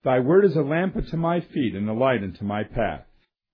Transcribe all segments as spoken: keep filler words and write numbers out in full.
Thy word is a lamp unto my feet and a light unto my path.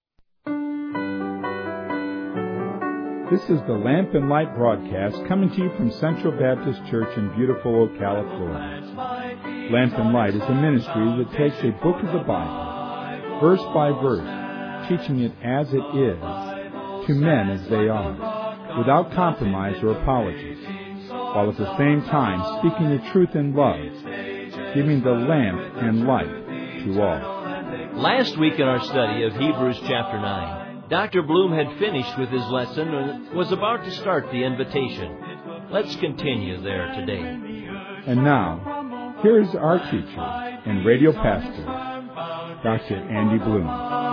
This is the Lamp and Light broadcast coming to you from Central Baptist Church in beautiful Ocala, Florida. Lamp and Light is a ministry that takes a book of the Bible, verse by verse, teaching it as it is, to men as they are, without compromise or apologies, while at the same time speaking the truth in love, giving the lamp and light to all. Last week in our study of Hebrews chapter nine, Doctor Bloom had finished with his lesson and was about to start the invitation. Let's continue there today. And now, here is our teacher and radio pastor, Doctor Andy Bloom.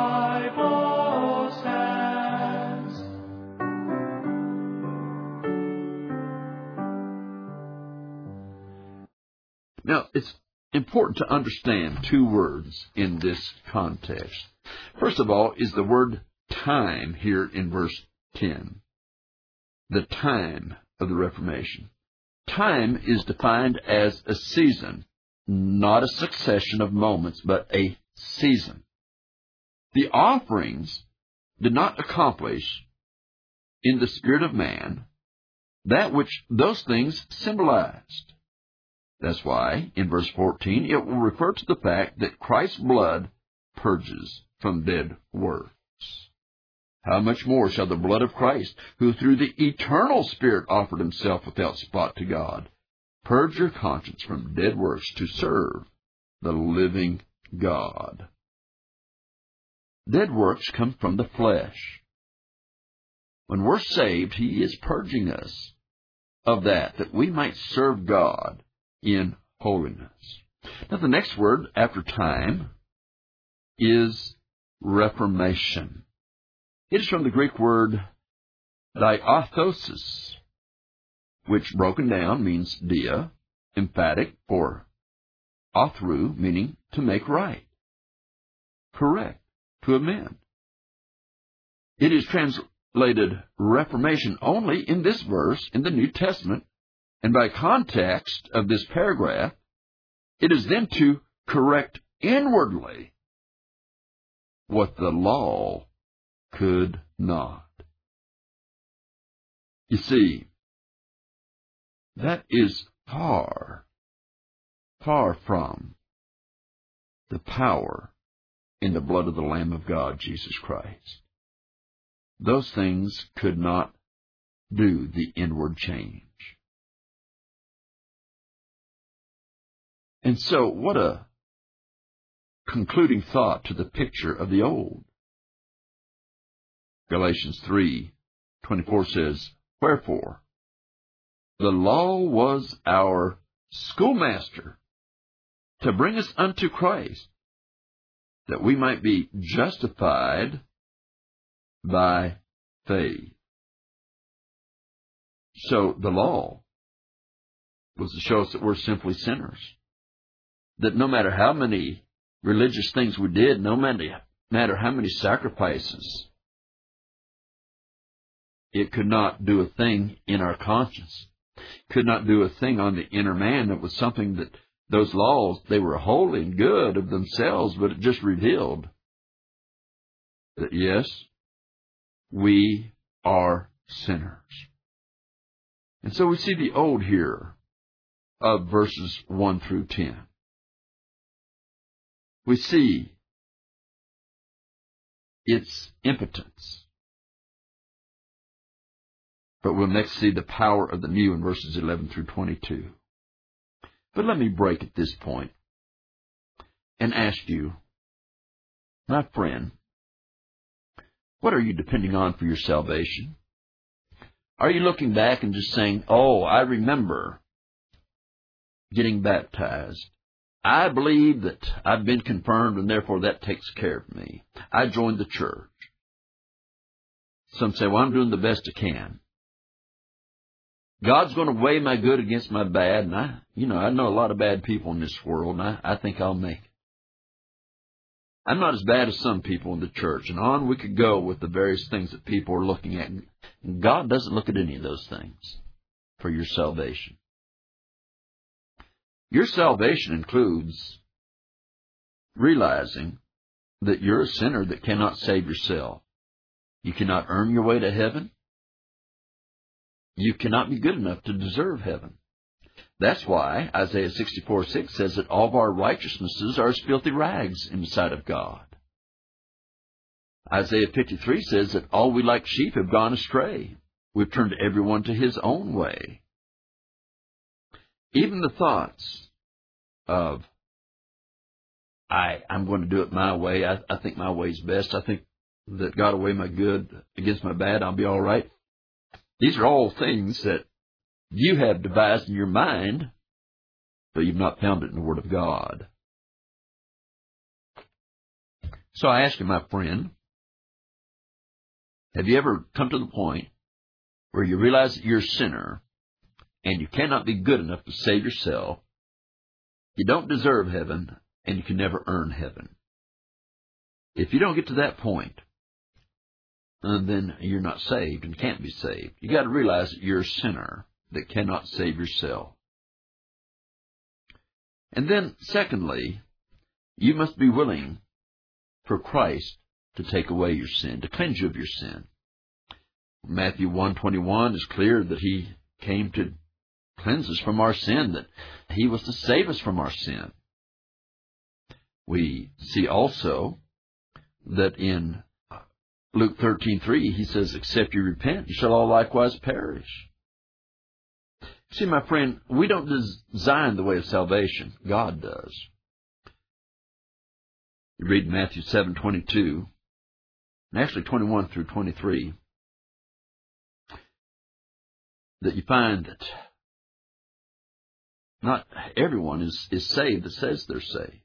Now, it's important to understand two words in this context. First of all is the word time here in verse ten. The time of the Reformation. Time is defined as a season, not a succession of moments, but a season. The offerings did not accomplish in the spirit of man that which those things symbolized. That's why, in verse fourteen, it will refer to the fact that Christ's blood purges from dead works. How much more shall the blood of Christ, who through the eternal Spirit offered himself without spot to God, purge your conscience from dead works to serve the living God? Dead works come from the flesh. When we're saved, He is purging us of that, that we might serve God in holiness. Now, the next word after time is reformation. It is from the Greek word diathosis, which broken down means dia, emphatic, or athru, meaning to make right, correct, to amend. It is translated reformation only in this verse in the New Testament, and by context of this paragraph, it is then to correct inwardly what the law could not. You see, that is far, far from the power in the blood of the Lamb of God, Jesus Christ. Those things could not do the inward change. And so, what a concluding thought to the picture of the old. Galatians three twenty-four says, Wherefore, the law was our schoolmaster to bring us unto Christ, that we might be justified by faith. So the law was to show us that we're simply sinners. That no matter how many religious things we did, no matter how many sacrifices, it could not do a thing in our conscience. Could not do a thing on the inner man. It was something that those laws, they were holy and good of themselves, but it just revealed that, yes, we are sinners. And so we see the old here of verses one through ten. We see its impotence. But we'll next see the power of the new in verses eleven through twenty-two. But let me break at this point and ask you, my friend, what are you depending on for your salvation? Are you looking back and just saying, oh, I remember getting baptized. I believe that I've been confirmed, and therefore that takes care of me. I joined the church. Some say, well, I'm doing the best I can. God's going to weigh my good against my bad, and I, you know, I know a lot of bad people in this world, and I, I think I'll make it. I'm not as bad as some people in the church, and on we could go with the various things that people are looking at. God doesn't look at any of those things for your salvation. Your salvation includes realizing that you're a sinner that cannot save yourself. You cannot earn your way to heaven. You cannot be good enough to deserve heaven. That's why Isaiah sixty-four six says that all of our righteousnesses are as filthy rags in the sight of God. Isaiah fifty-three says that all we like sheep have gone astray. We've turned everyone to his own way. Even the thoughts of, I, I'm going to do it my way. I, I think my way's best. I think that God will weigh my good against my bad. I'll be all right. These are all things that you have devised in your mind, but you've not found it in the Word of God. So I ask you, my friend, have you ever come to the point where you realize that you're a sinner and you cannot be good enough to save yourself? You don't deserve heaven, and you can never earn heaven. If you don't get to that point, then you're not saved and can't be saved. You got to realize that you're a sinner that cannot save yourself. And then, secondly, you must be willing for Christ to take away your sin, to cleanse you of your sin. Matthew one twenty-one is clear that He came to cleanse us from our sin, that He was to save us from our sin. We see also that in Luke thirteen three, He says, except you repent, you shall all likewise perish. See, my friend, we don't design the way of salvation. God does. You read Matthew seven twenty-two, and actually twenty-one through twenty-three, that you find that not everyone is, is saved that says they're saved.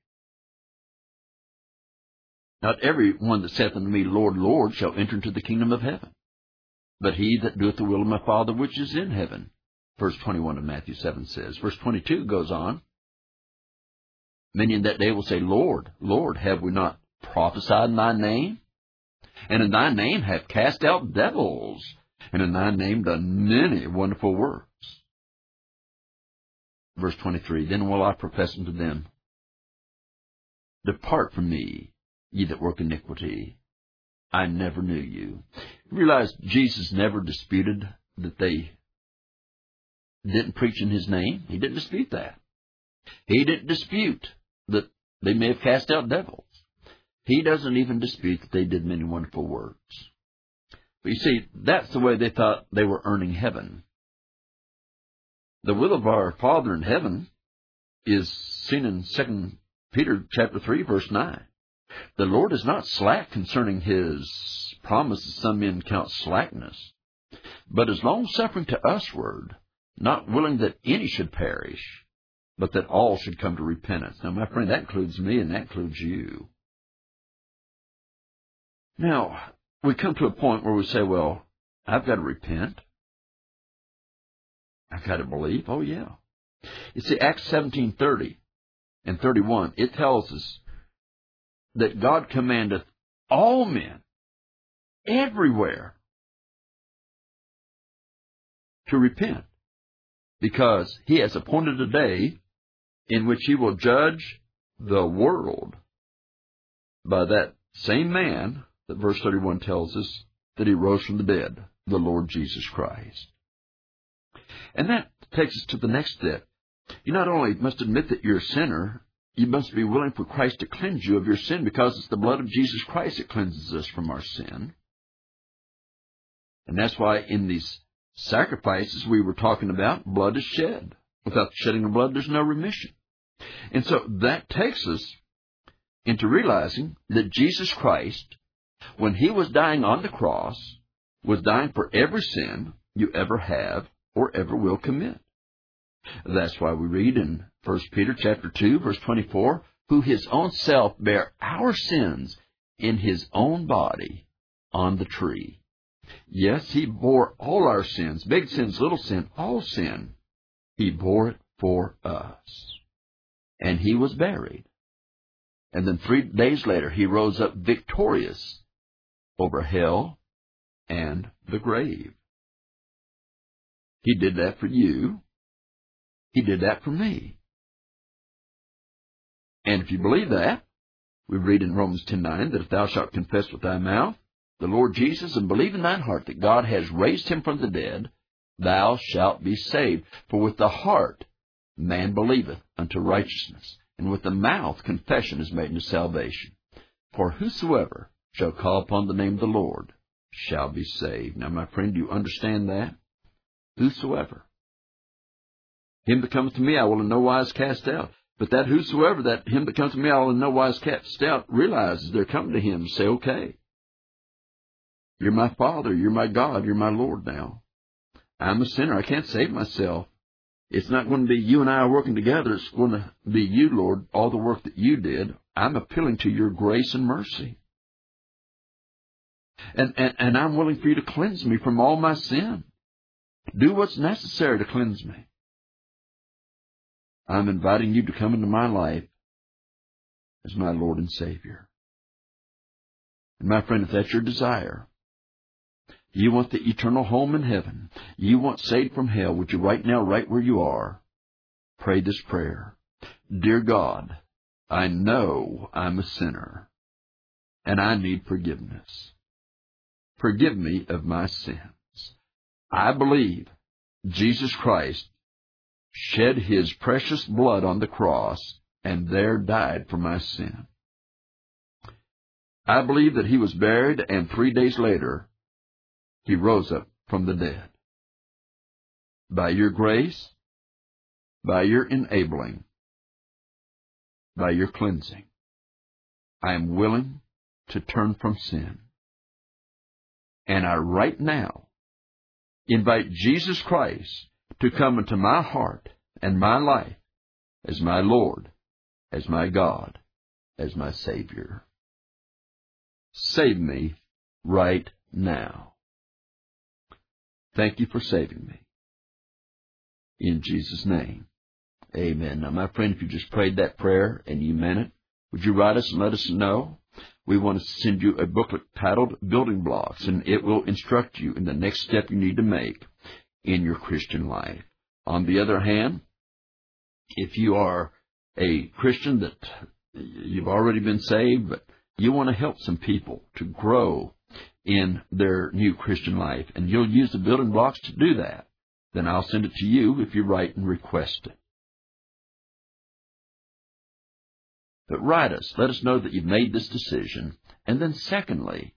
Not every one that saith unto me, Lord, Lord, shall enter into the kingdom of heaven, but he that doeth the will of my Father which is in heaven. Verse twenty-one of Matthew seven says. Verse twenty-two goes on. Many in that day will say, Lord, Lord, have we not prophesied in thy name? And in thy name have cast out devils, and in thy name done many wonderful works. Verse twenty-three, then will I profess unto them, depart from me, ye that work iniquity. I never knew you. You realize Jesus never disputed that they didn't preach in His name? He didn't dispute that. He didn't dispute that they may have cast out devils. He doesn't even dispute that they did many wonderful works. But you see, that's the way they thought they were earning heaven. The will of our Father in heaven is seen in Second Peter chapter three, verse nine. The Lord is not slack concerning His promise, as some men count slackness, but is long-suffering to usward, not willing that any should perish, but that all should come to repentance. Now, my friend, that includes me and that includes you. Now, we come to a point where we say, well, I've got to repent. I've got to believe. Oh, yeah. You see, Acts seventeen thirty and thirty-one, it tells us that God commandeth all men everywhere to repent, because He has appointed a day in which He will judge the world by that same man that verse thirty-one tells us that He rose from the dead, the Lord Jesus Christ. And that takes us to the next step. You not only must admit that you're a sinner, you must be willing for Christ to cleanse you of your sin, because it's the blood of Jesus Christ that cleanses us from our sin. And that's why in these sacrifices we were talking about, blood is shed. Without the shedding of blood, there's no remission. And so that takes us into realizing that Jesus Christ, when He was dying on the cross, was dying for every sin you ever have or ever will commit. That's why we read in First Peter chapter two, verse twenty-four, who His own self bare our sins in His own body on the tree. Yes, He bore all our sins, big sins, little sin, all sin. He bore it for us. And He was buried. And then three days later, He rose up victorious over hell and the grave. He did that for you. He did that for me. And if you believe that, We read in Romans ten nine that if thou shalt confess with thy mouth the Lord Jesus and believe in thine heart that God has raised him from the dead, thou shalt be saved. For with the heart man believeth unto righteousness, and with the mouth confession is made unto salvation. For whosoever shall call upon the name of the Lord shall be saved. Now, my friend, do you understand that? Whosoever. Him that cometh to me I will in no wise cast out. But that whosoever, that him that comes to me I will in no wise cast out, realizes they're coming to him and say, okay, you're my Father, you're my God, you're my Lord now. I'm a sinner, I can't save myself. It's not going to be you and I working together, it's going to be you, Lord, all the work that you did. I'm appealing to your grace and mercy. And, and, and I'm willing for you to cleanse me from all my sin. Do what's necessary to cleanse me. I'm inviting you to come into my life as my Lord and Savior. And my friend, if that's your desire, you want the eternal home in heaven, you want saved from hell, would you right now, right where you are, pray this prayer. Dear God, I know I'm a sinner, and I need forgiveness. Forgive me of my sins. I believe Jesus Christ shed his precious blood on the cross and there died for my sin. I believe that he was buried and three days later he rose up from the dead. By your grace, by your enabling, by your cleansing, I am willing to turn from sin. And I right now invite Jesus Christ to come into my heart and my life as my Lord, as my God, as my Savior. Save me right now. Thank you for saving me. In Jesus' name, amen. Now, my friend, if you just prayed that prayer and you meant it, would you write us and let us know? We want to send you a booklet titled Building Blocks, and it will instruct you in the next step you need to make in your Christian life. On the other hand, if you are a Christian that you've already been saved, but you want to help some people to grow in their new Christian life, and you'll use the building blocks to do that, then I'll send it to you if you write and request it. But write us. Let us know that you've made this decision. And then secondly,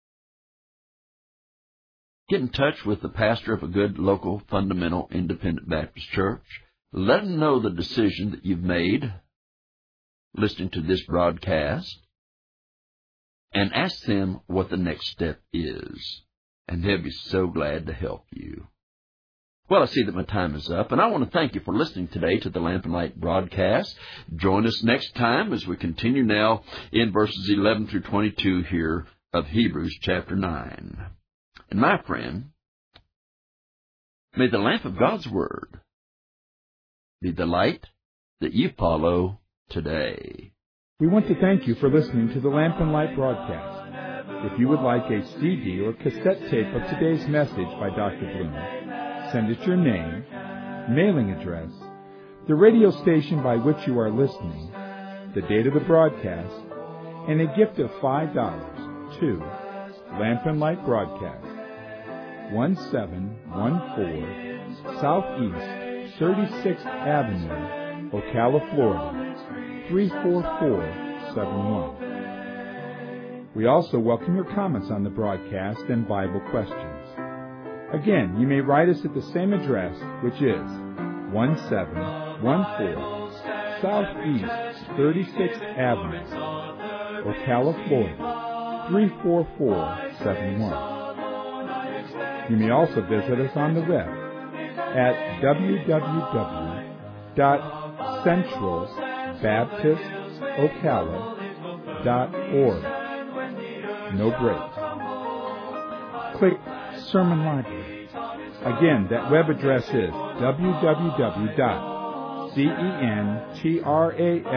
get in touch with the pastor of a good local fundamental independent Baptist church. Let him know the decision that you've made listening to this broadcast, and ask them what the next step is. And they'll be so glad to help you. Well, I see that my time is up, and I want to thank you for listening today to the Lamp and Light broadcast. Join us next time as we continue now in verses eleven through twenty-two here of Hebrews chapter nine. And my friend, may the lamp of God's Word be the light that you follow today. We want to thank you for listening to the Lamp and Light broadcast. If you would like a C D or cassette tape of today's message by Doctor Bloom, send us your name, mailing address, the radio station by which you are listening, the date of the broadcast, and a gift of five dollars to Lamp and Light Broadcast, one seven one four Southeast thirty-sixth Avenue, Ocala, Florida, three four four seven one. We also welcome your comments on the broadcast and Bible questions. Again, you may write us at the same address, which is one seven one four Southeast thirty-sixth Avenue, Ocala, Florida, three four four seven one. You may also visit us on the web at w w w dot central baptist ocala dot org. No breaks. Click Sermon Library. Again, that web address is w w w dot central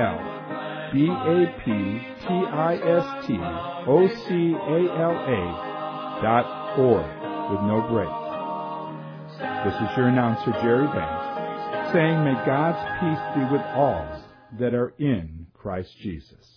baptist ocala dot org with no breaks. This is your announcer, Jerry Banks, saying, may God's peace be with all that are in Christ Jesus.